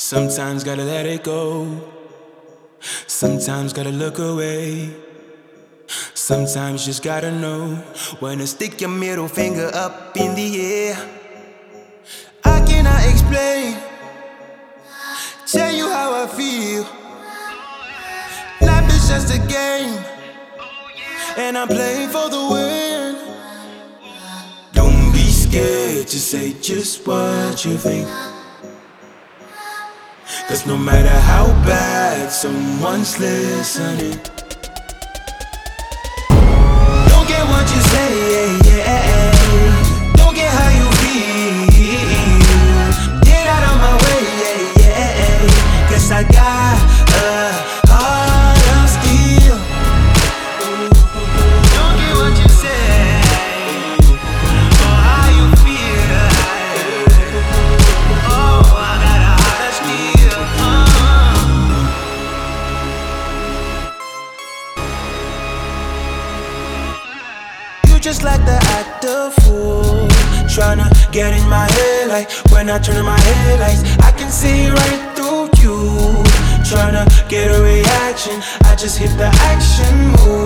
Sometimes gotta let it go. Sometimes gotta look away. Sometimes just gotta know when to stick your middle finger up in the air. I cannot explain, tell you how I feel. Life is just a game, and I'm playing for the win. Don't be scared to say just what you think, 'cause no matter how bad someone's listening, don't get what you say, don't get how you feel. Get out of my way, 'cause I got a heart of steel. Don't get what you say or how you feel. Oh, I got a heart of steel. You just like the act of fool, tryna get in my head. Like when I turn on my headlights, I can see right through you. Tryna get a reaction, I just hit the action move.